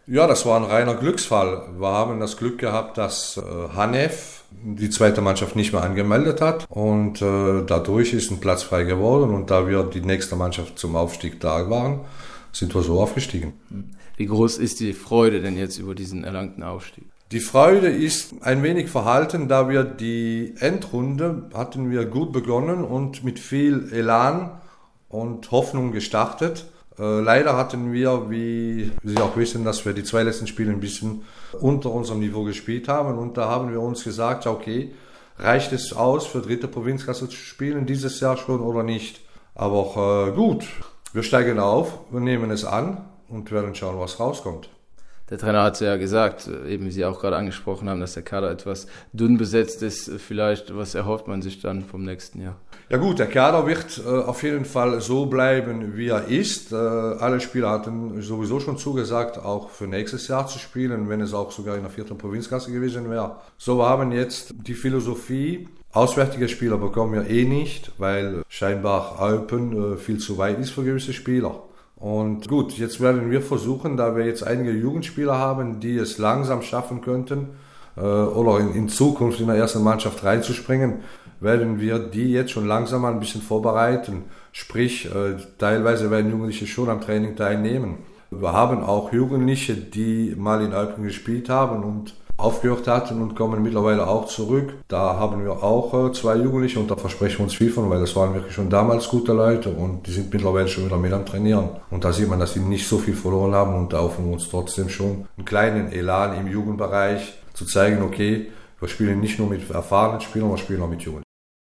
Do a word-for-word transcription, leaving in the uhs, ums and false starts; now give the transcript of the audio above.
Ja, das war ein reiner Glücksfall. Wir haben das Glück gehabt, dass äh, Hanef die zweite Mannschaft nicht mehr angemeldet hat und äh, dadurch ist ein Platz frei geworden und da wir die nächste Mannschaft zum Aufstieg da waren, sind wir so aufgestiegen. Wie groß ist die Freude denn jetzt über diesen erlangten Aufstieg? Die Freude ist ein wenig verhalten, da wir die Endrunde hatten wir gut begonnen und mit viel Elan und Hoffnung gestartet. Äh, leider hatten wir, wie Sie auch wissen, dass wir die zwei letzten Spiele ein bisschen unter unserem Niveau gespielt haben und da haben wir uns gesagt, okay, reicht es aus, für dritte Provinzklasse zu spielen, dieses Jahr schon oder nicht? Aber äh, gut, wir steigen auf, wir nehmen es an und werden schauen, was rauskommt. Der Trainer hat es ja gesagt, eben wie Sie auch gerade angesprochen haben, dass der Kader etwas dünn besetzt ist. Vielleicht, was erhofft man sich dann vom nächsten Jahr? Ja gut, der Kader wird äh, auf jeden Fall so bleiben, wie er ist. Äh, alle Spieler hatten sowieso schon zugesagt, auch für nächstes Jahr zu spielen, wenn es auch sogar in der vierten Provinzklasse gewesen wäre. So, wir haben jetzt die Philosophie, auswärtige Spieler bekommen wir eh nicht, weil scheinbar Alpen äh, viel zu weit ist für gewisse Spieler. Und gut, jetzt werden wir versuchen, da wir jetzt einige Jugendspieler haben, die es langsam schaffen könnten, äh, oder in, in Zukunft in der ersten Mannschaft reinzuspringen, werden wir die jetzt schon langsam mal ein bisschen vorbereiten. Sprich, äh, teilweise werden Jugendliche schon am Training teilnehmen. Wir haben auch Jugendliche, die mal in Alpen gespielt haben und aufgehört hatten und kommen mittlerweile auch zurück. Da haben wir auch äh, zwei Jugendliche und da versprechen wir uns viel von, weil das waren wirklich schon damals gute Leute und die sind mittlerweile schon wieder mit am Trainieren. Und da sieht man, dass sie nicht so viel verloren haben und da hoffen wir uns trotzdem schon einen kleinen Elan im Jugendbereich zu zeigen, okay, wir spielen nicht nur mit erfahrenen Spielern, wir spielen auch mit Jungen.